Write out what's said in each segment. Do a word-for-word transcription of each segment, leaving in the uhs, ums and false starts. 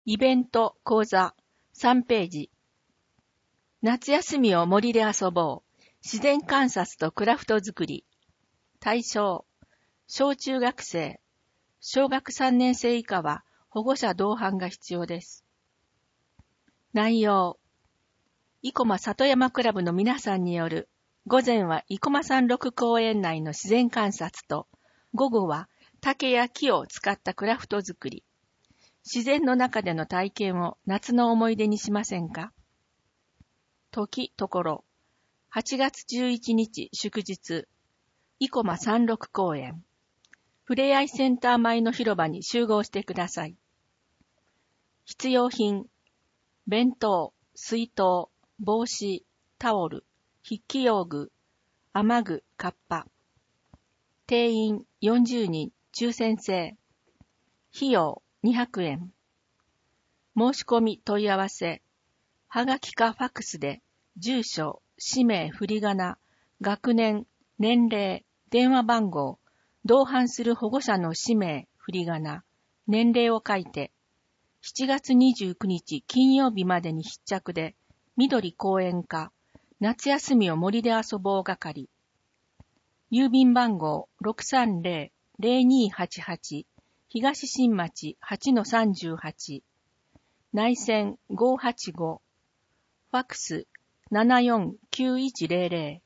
イベント講座さんページ。夏休みを森で遊ぼう。自然観察とクラフト作り。対象。小中学生。小学さんねん生以下は保護者同伴が必要です。内容。生駒里山クラブの皆さんによる午前は生駒山麓公園内の自然観察と午後は竹や木を使ったクラフト作り。自然の中での体験を夏の思い出にしませんか？時、ところ。はちがつじゅういちにち祝日。生駒山麓公園。ふれあいセンター前の広場に集合してください。必要品。弁当、水筒、帽子、タオル、筆記用具、雨具、カッパ。定員よんじゅうにん、抽選制。費用にひゃくえん。申し込み問い合わせ。はがきかファックスで、住所、氏名、振り仮名、学年、年齢、電話番号、同伴する保護者の氏名、振り仮名、年齢を書いて、しちがつにじゅうくにち金曜日までに必着で、緑公園課、夏休みを森で遊ぼう係。郵便番号 ろくさんぜろ ぜろにーはちはち、東新町 はちのさんじゅうはち、内線ごーはちご、ファックスななよんきゅういちぜろぜろ。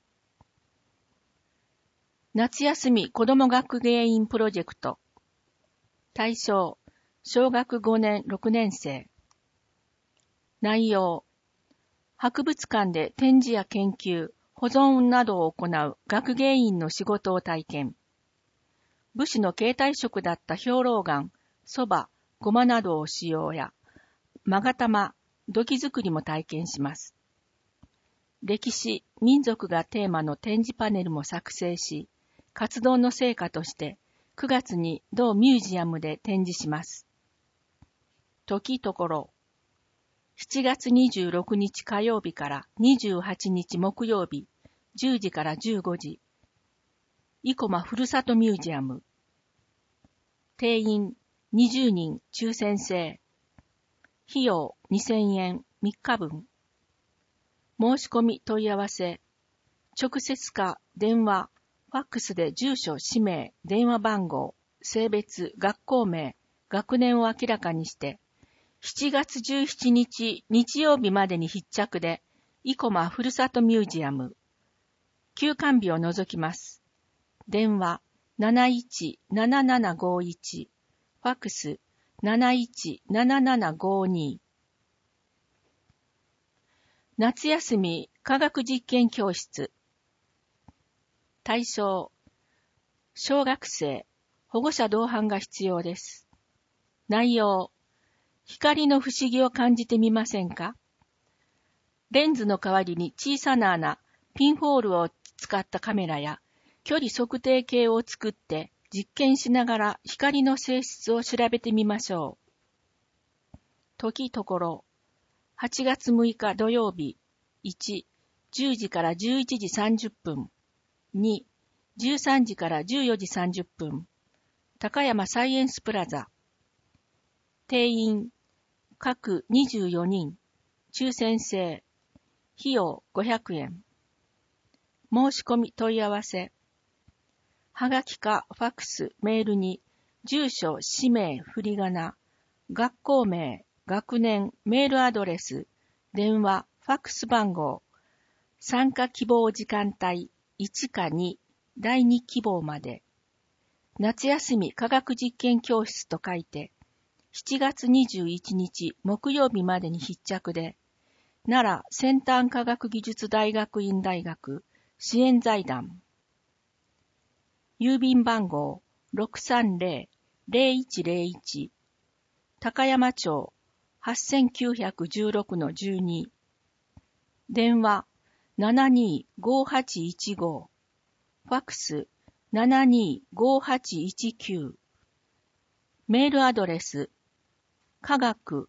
夏休み子ども学芸員プロジェクト。対象、小学ごねんろくねん生。内容、博物館で展示や研究、保存などを行う学芸員の仕事を体験。武士の携帯食だった兵糧丸、蕎麦、ごまなどを使用や、勾玉、土器作りも体験します。歴史、民族がテーマの展示パネルも作成し、活動の成果としてくがつに同ミュージアムで展示します。時ところ。しちがつにじゅうろくにち火曜日からにじゅうはちにち木曜日、じゅうじからじゅうごじ。生駒ふるさとミュージアム。定員にじゅうにん抽選制。費用にせんえんみっかぶん。申し込み問い合わせ。直接か電話、ファックスで住所、氏名、電話番号、性別、学校名、学年を明らかにして、しちがつじゅうしちにち日曜日までに必着で、生駒ふるさとミュージアム。休館日を除きます。電話なないちななななごいち、ファックスなないちななななごに。夏休み科学実験教室。対象、小学生、保護者同伴が必要です。内容、光の不思議を感じてみませんか？レンズの代わりに小さな穴、ピンホールを使ったカメラや距離測定計を作って実験しながら光の性質を調べてみましょう。時ところ、はちがつむいか土曜日、いち、じゅうじからじゅういちじさんじゅっぷん、に、じゅうさんじからじゅうよじさんじゅっぷん、高山サイエンスプラザ。定員、各にじゅうよにん、抽選制、費用ごひゃくえん。申し込み問い合わせ。はがきかファックス、メールに、住所、氏名、振り仮名、学校名、学年、メールアドレス、電話、ファックス番号、参加希望時間帯いちかに、だいに希望まで。夏休み科学実験教室と書いて、しちがつにじゅういちにち木曜日までに必着で、奈良先端科学技術大学院大学支援財団。郵便番号 ろくさんぜろ ぜろいちぜろいち、高山町 はちきゅういちろくのじゅうに。電話ななにーごーはちいちご、ファックスななにーごーはちいちきゅう。メールアドレス科学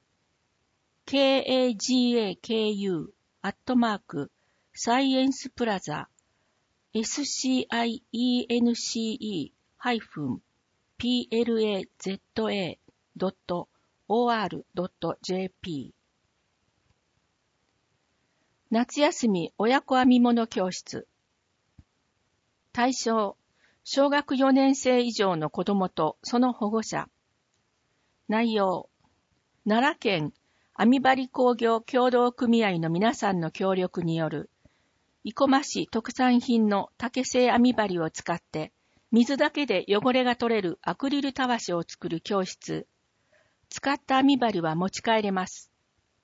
kagaku アットマークサイエンスプラザ science-プラザ ドットオーアールドットジェーピー 夏休み親子編み物教室。対象、小学よねん生以上の子どもとその保護者。内容、奈良県編み針工業協同組合の皆さんの協力による、生駒市特産品の竹製編み針を使って、水だけで汚れが取れるアクリルたわしを作る教室。使った編み針は持ち帰れます。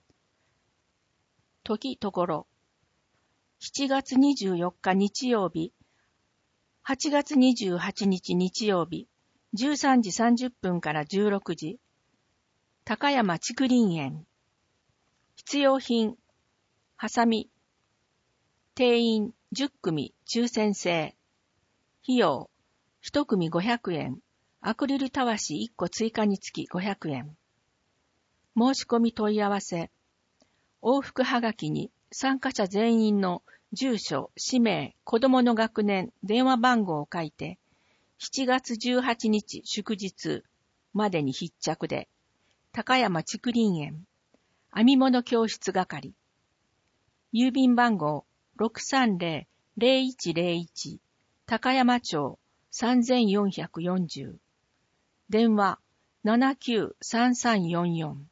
時ところ、しちがつにじゅうよっか日曜日、はちがつにじゅうはちにち日曜日、じゅうさんじさんじゅっぷんからじゅうろくじ、高山竹林園。必要品、ハサミ。定員じゅっくみ抽選制。費用、いちくみごひゃくえん。アクリルたわしいっこ追加につきごひゃくえん。申し込み問い合わせ。往復はがきに参加者全員の住所、氏名、子供の学年、電話番号を書いて、しちがつじゅうはちにち祝日までに必着で、高山竹林園、編み物教室係、郵便番号 ろくさんぜろ ぜろいちぜろいち 高山町さんぜんよんひゃくよんじゅう、電話 ななきゅうさんさんよんよん。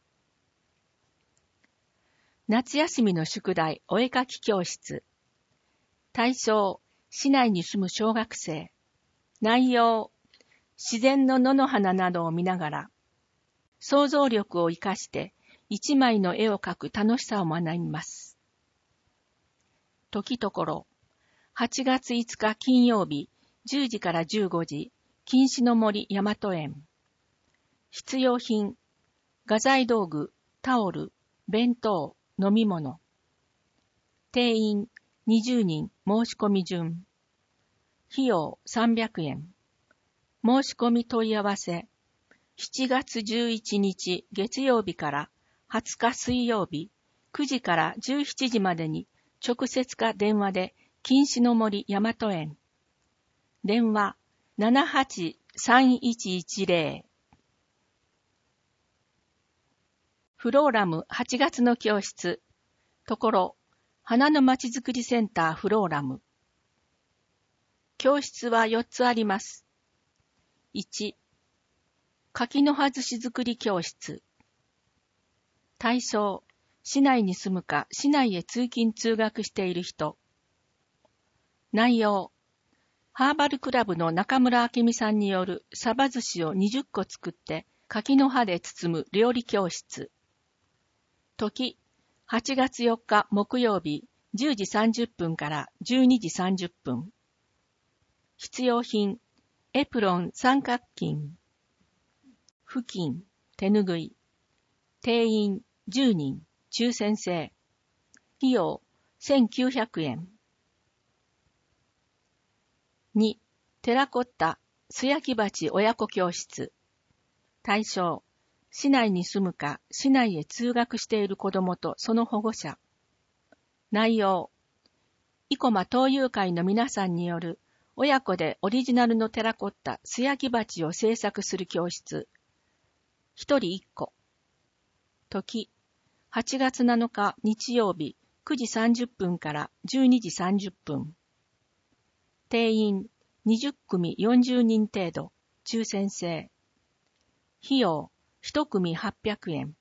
夏休みの宿題お絵描き教室。対象、市内に住む小学生。内容、自然の野の花などを見ながら、想像力を生かして一枚の絵を描く楽しさを学びます。時ところ、はちがついつか金曜日、じゅうじからじゅうごじ、錦糸の森大和園。必要品、画材道具、タオル、弁当、飲み物。定員にじゅうにん申し込み順。費用さんびゃくえん。申し込み問い合わせ。しちがつじゅういちにち月曜日からはつか水曜日くじからじゅうしちじまでに直接か電話で錦糸の森大和園。電話 ななはちさんいちいちぜろ。フローラムはちがつの教室。ところ、花のまちづくりセンターフローラム。教室はよっつあります。いち、柿の葉寿司作り教室。対象、市内に住むか市内へ通勤通学している人。内容、ハーバルクラブの中村明美さんによるサバ寿司をにじゅっこ作って柿の葉で包む料理教室。時、はちがつよっか木曜日じゅうじさんじゅっぷんからじゅうにじさんじゅっぷん。必要品、エプロン三角巾。布巾、手ぬぐい。定員じゅうにん、抽選制。費用せんきゅうひゃくえん。に、テラコッタ素焼き鉢親子教室。対象、市内に住むか市内へ通学している子どもとその保護者。内容、生駒東友会の皆さんによる親子でオリジナルのテラコッタ素焼き鉢を制作する教室。一人一個。時、はちがつなのか日曜日くじさんじゅっぷんからじゅうにじさんじゅっぷん。定員にじゅっくみよんじゅうにん程度、抽選制。費用いちくみはっぴゃくえん。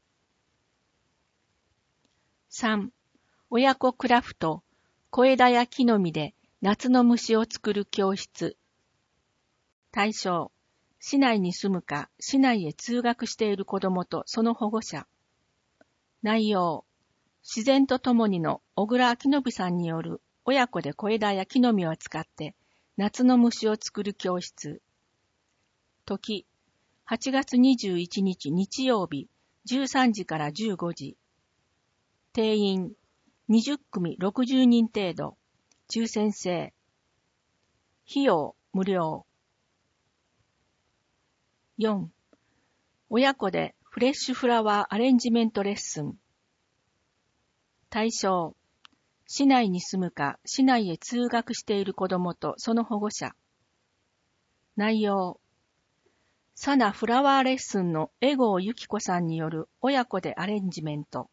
さん、親子クラフト小枝や木の実で夏の虫を作る教室。対象、市内に住むか市内へ通学している子どもとその保護者。内容、自然とともにの小倉明信さんによる親子で小枝や木の実を使って夏の虫を作る教室。時、はちがつにじゅういちにち日曜日じゅうさんじからじゅうごじ。定員にじゅっくみろくじゅうにん程度、抽選制。費用無料。よん、親子でフレッシュフラワーアレンジメントレッスン。対象、市内に住むか市内へ通学している子どもとその保護者。内容、 サナフラワーレッスンの江郷由紀子さんによる親子でアレンジメント。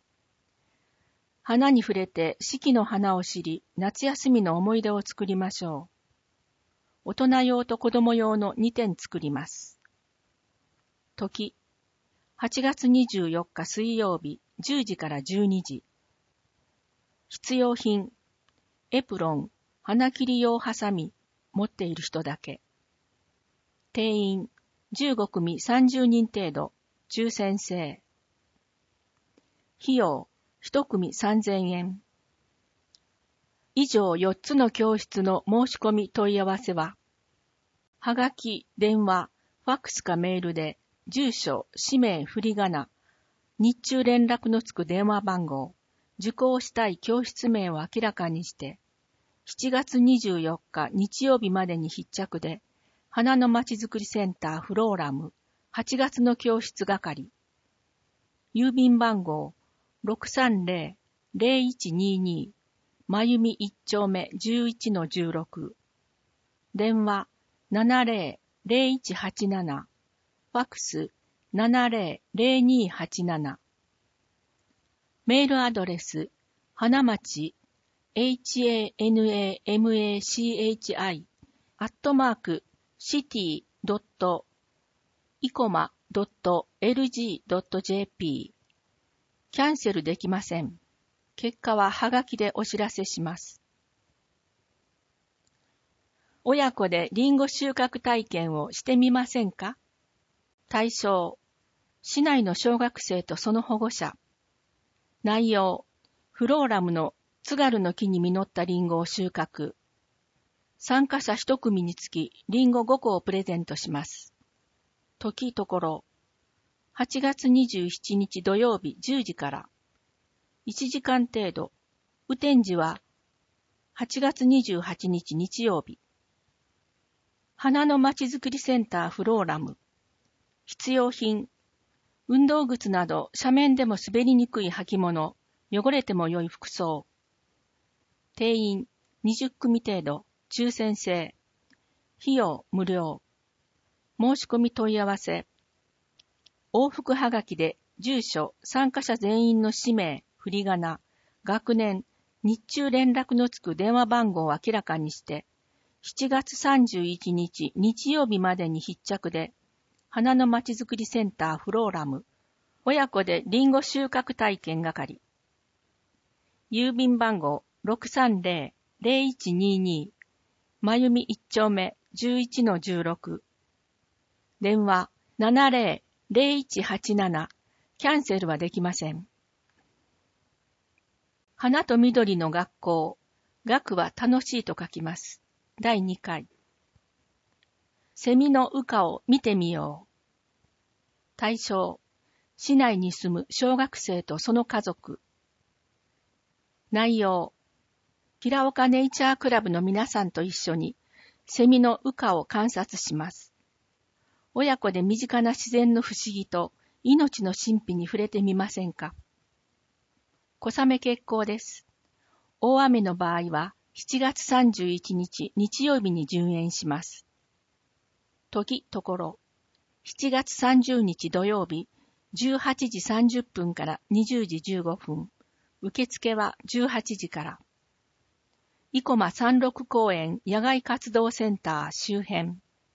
花に触れて四季の花を知り、夏休みの思い出を作りましょう。大人用と子供用のにてん作ります。時、はちがつにじゅうよっか水曜日じゅうじからじゅうにじ。必要品、エプロン、花切り用ハサミ、持っている人だけ。定員、じゅうごくみさんじゅうにん程度、抽選制。費用、いちくみさんぜんえん。以上よっつの教室の申し込み問い合わせは、はがき、電話、ファックスかメールで、住所、氏名、振り仮名、日中連絡のつく電話番号、受講したい教室名を明らかにして、しちがつにじゅうよっか日曜日までに必着で、花のまちづくりセンターフローラム、はちがつの教室係、郵便番号 ろくさんぜろぜろいちにに、まゆみいち丁目 じゅういちのじゅうろく、電話 ななぜろぜろいちはちなな、ファックス ななぜろぜろにはちなな、メールアドレス、花町、hanamachi、アットマーク、シティドットイコマドットエルジードットジェーピー。キャンセルできません。結果ははがきでお知らせします。親子でリンゴ収穫体験をしてみませんか？対象、市内の小学生とその保護者。内容、フローラムの津軽の木に実ったリンゴを収穫。参加者一組につきリンゴごこをプレゼントします。時ところ、はちがつにじゅうしちにち土曜日じゅうじから、いちじかん程度、雨天時ははちがつにじゅうはちにち日曜日。花のまちづくりセンターフローラム。必要品、運動靴など斜面でも滑りにくい履物、汚れても良い服装。定員にじゅっくみ程度、抽選制。費用無料。申し込み問い合わせ。往復はがきで住所、参加者全員の氏名、振り仮名、学年、日中連絡のつく電話番号を明らかにして、しちがつさんじゅういちにち日曜日までに必着で、花のまちづくりセンターフローラム、親子でリンゴ収穫体験係。郵便番号 ろくさんぜろぜろいちにに、まゆみいち丁目 じゅういちのじゅうろく。電話 ななぜろぜろいちはちなな、キャンセルはできません。花と緑の学校、学は楽しいと書きます。だいにかい。セミの羽化を見てみよう。対象、市内に住む小学生とその家族。内容、平岡ネイチャークラブの皆さんと一緒にセミの羽化を観察します。親子で身近な自然の不思議と命の神秘に触れてみませんか？小雨決行です。大雨の場合はしちがつさんじゅういちにち日曜日に順延します。時ところ、しちがつさんじゅうにち土曜日じゅうはちじさんじゅっぷんからにじゅうじじゅうごふん、受付はじゅうはちじから。生駒三六公園野外活動センター周辺。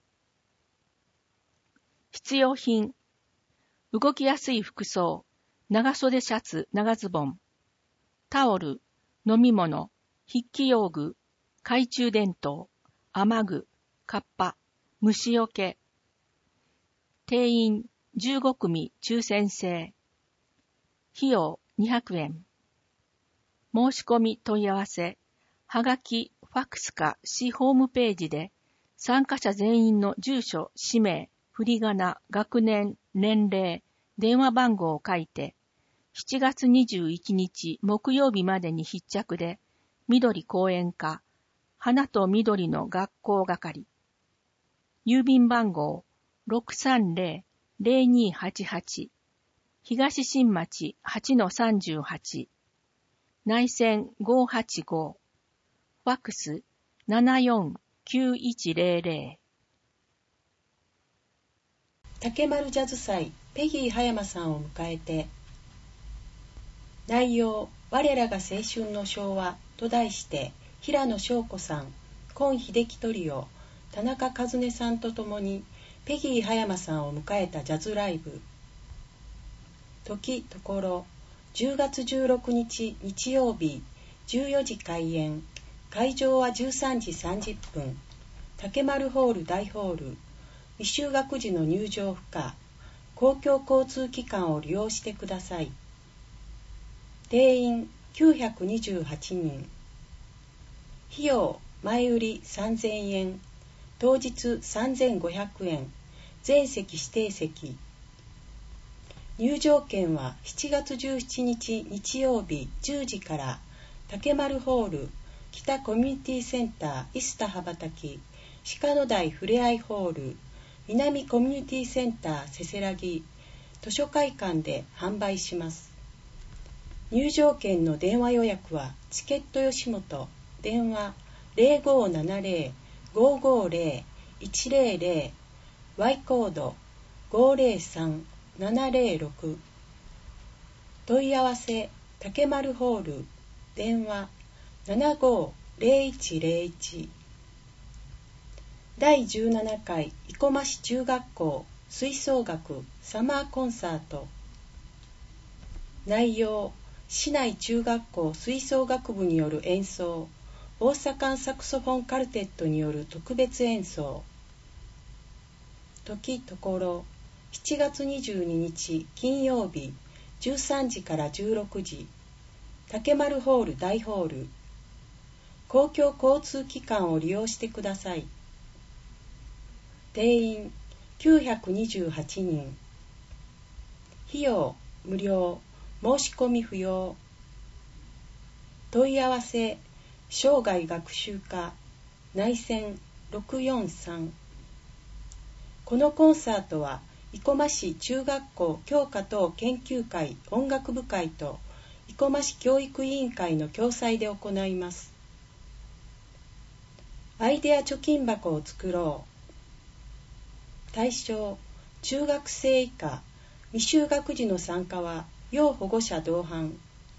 必要品、動きやすい服装、長袖シャツ、長ズボン、タオル、飲み物、筆記用具、懐中電灯、雨具、カッパ、虫よけ。定員じゅうごくみ抽選制。費用にひゃくえん。申し込み問い合わせ。はがき、ファックスか市ホームページで参加者全員の住所、氏名、振り仮名、学年、年齢、電話番号を書いて、しちがつにじゅういちにち木曜日までに必着で、緑公園課、花と緑の学校係。郵便番号 ろくさんぜろぜろにはちはち、東新町 はちのさんじゅうはち、内線ごーはちご、ファックス ななよんきゅういちぜろぜろ。 竹丸ジャズ祭ペギー葉山さんを迎えて、内容我らが青春の昭和と題して平野翔子さん、今秀樹トリオ、田中和音さんとともにペギー葉山さんを迎えたジャズライブ。時ところじゅうがつじゅうろくにち日曜日じゅうよじ開演、会場はじゅうさんじさんじゅっぷん、竹丸ホール大ホール、未就学児の入場不可、公共交通機関を利用してください。定員きゅうひゃくにじゅうはちにん、費用前売りさんぜんえん、当日さんぜんごひゃくえん、全席指定席。入場券はしちがつじゅうしちにち日曜日じゅうじから竹丸ホール北コミュニティセンターイスタ羽ばたき鹿野台ふれあいホール南コミュニティセンターせせらぎ図書会館で販売します。入場券の電話予約はチケット吉本、電話 ゼロごーななゼロ ごーごーゼロ いちゼロゼロ ワイ コード ごーゼロさん ななゼロろく、問い合わせ竹丸ホール電話 ななごーゼロいちゼロいち。だいじゅうななかい生駒市中学校吹奏楽サマーコンサート。内容市内中学校吹奏楽部による演奏、大阪サクソフォンカルテットによる特別演奏。時ところしちがつにじゅうににち金曜日じゅうさんじからじゅうろくじ、竹丸ホール大ホール、公共交通機関を利用してください。定員きゅうひゃくにじゅうはちにん、費用無料、申し込み不要。問い合わせ生涯学習課内線ろくよんさん。このコンサートは生駒市中学校教科等研究会音楽部会と生駒市教育委員会の共催で行います。アイデア貯金箱を作ろう。対象中学生以下、未就学児の参加は要保護者同伴。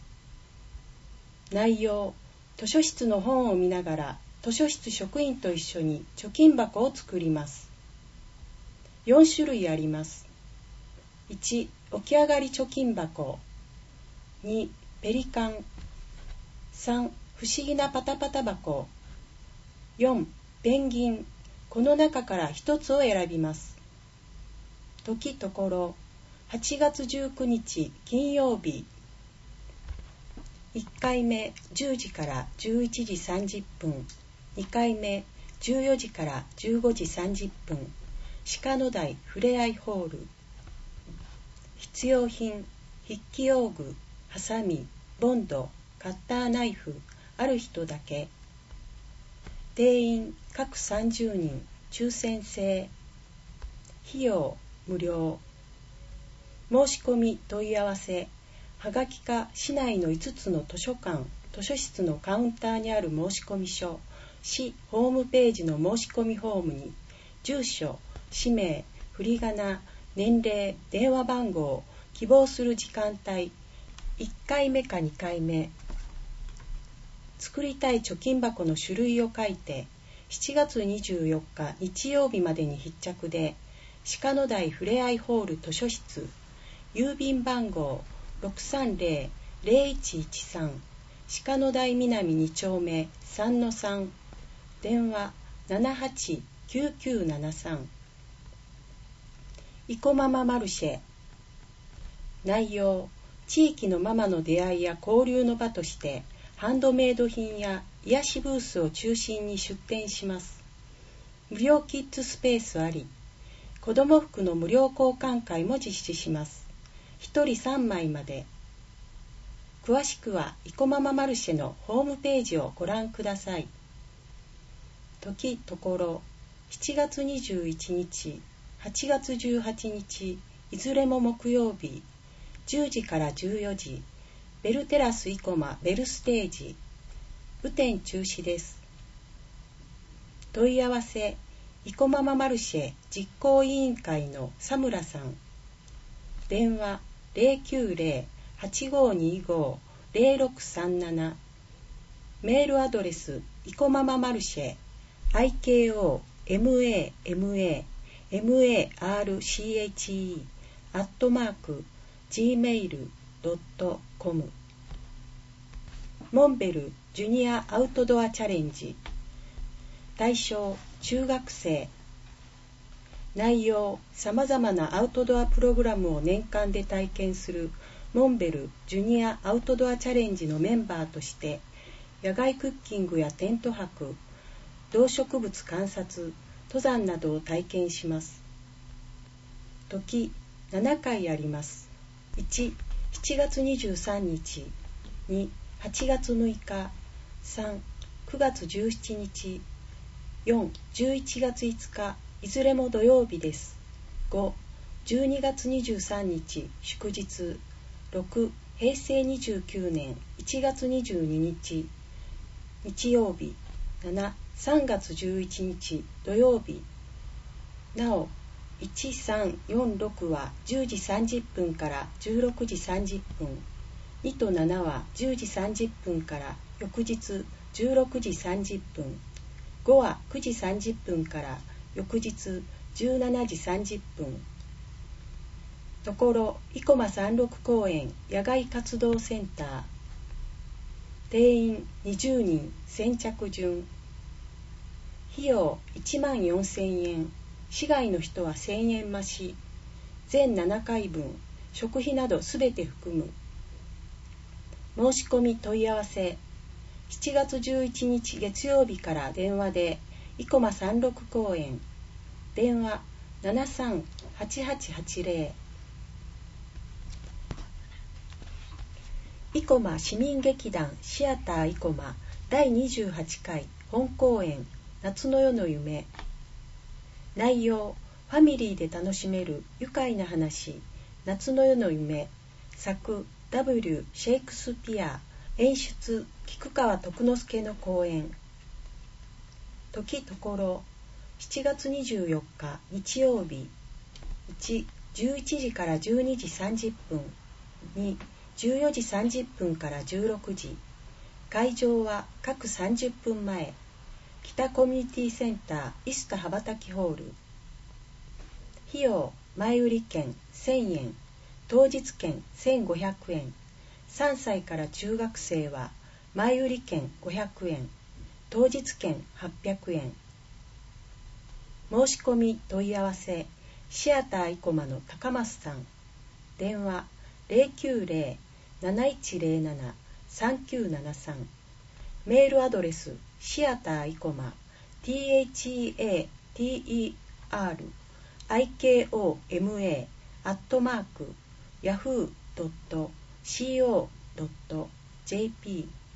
内容図書室の本を見ながら図書室職員と一緒に貯金箱を作ります。よんしゅるいあります。いち起き上がり貯金箱、にペリカン、さん不思議なパタパタ箱、よんペンギン。この中から一つを選びます。時ところはちがつじゅうくにち金曜日、いっかいめじゅうじからじゅういちじさんじゅっぷん、にかいめじゅうよじからじゅうごじさんじゅっぷん、鹿野台ふれあいホール。必要品筆記用具、ハサミ、ボンド、カッターナイフ、ある人だけ。定員各さんじゅうにん、抽選制。費用無料。申し込み問い合わせはがきか市内のいつつの図書館図書室のカウンターにある申込書、市ホームページの申し込みフォームに住所、氏名、振り仮名、年齢、電話番号、希望する時間帯、いっかいめかにかいめ、作りたい貯金箱の種類を書いてしちがつにじゅうよっか日曜日までに必着で、鹿野台ふれあいホール図書室、郵便番号 ろくさんゼロ ゼロいちいちさん、鹿野台南に丁目 さんのさん、電話 ななはちきゅうきゅうななさん。生駒マママルシェ。内容地域のママの出会いや交流の場としてハンドメイド品や癒しブースを中心に出店します。無料キッズスペースあり、子ども服の無料交換会も実施します。ひとりさんまいまで。詳しくは生駒マママルシェのホームページをご覧ください。時ところしちがつにじゅういちにち、はちがつじゅうはちにち、いずれも木曜日、じゅうじからじゅうよじ、ベルテラス生駒ベルステージ。雨天中止です。問い合わせイコマママルシェ実行委員会の佐村さん。電話 ゼロきゅうゼロ はちごにご ゼロろくさんなな。メールアドレスイコマママルシェ アイケーオーエムエーエムエーエムエーアールシーエイチイー アットマーク ジーメイルドットコム。モンベルジュニアアウトドアチャレンジ。対象中学生。内容さまざまなアウトドアプログラムを年間で体験するモンベルジュニアアウトドアチャレンジのメンバーとして野外クッキングやテント泊、動植物観察、登山などを体験します。時ななかいあります。いち、しちがつにじゅうさんにち。に、はちがつむいか。さん、くがつじゅうしちにち。よん、じゅういちがついつか。いずれも土曜日です。ご、じゅうにがつにじゅうさんにち祝日。ろく、へいせいにじゅうきゅうねんいちがつにじゅうににち日曜日。なな、さんがつじゅういちにち土曜日。なおいち、さん、よん、ろくはじゅうじさんじゅっぷんからじゅうろくじさんじゅっぷん、にとななはじゅうじさんじゅっぷんから翌日じゅうろくじさんじゅっぷん、ごはくじさんじゅっぷんから翌日じゅうしちじさんじゅっぷん。ところ生駒さんろく公園野外活動センター。定員にじゅうにん、先着順。費用いちまんよんせんえん、市外の人はせんえん増し。全ななかいぶん、食費などすべて含む。申し込み問い合わせ。しちがつじゅういちにち月曜日から電話で生駒さんろく公園。電話 ななさんはちはちはちゼロ。生駒市民劇団シアター生駒だいにじゅうはちかい本公演夏の夜の夢。内容ファミリーで楽しめる愉快な話夏の夜の夢。作 ダブリュー シェイクスピア。演出菊川徳之助の公演。時ところしちがつにじゅうよっか日曜日。いち、じゅういちじからじゅうにじさんじゅっぷん。に、じゅうよじさんじゅっぷんからじゅうろくじ。会場は各さんじゅっぷんまえ。北コミュニティセンターイスタ羽ばたきホール。費用前売り券せんえん、当日券せんごひゃくえん。さんさいから中学生は前売り券ごひゃくえん、当日券はっぴゃくえん。申し込み問い合わせシアター生駒の高増さん。電話 ゼロきゅうゼロ なないちゼロなな さんきゅうななさん。メールアドレスシアター生駒 ティーエイチイーエーティーイーアールアイケーオーエムエー アットマークヤフードットシーオードットジェーピー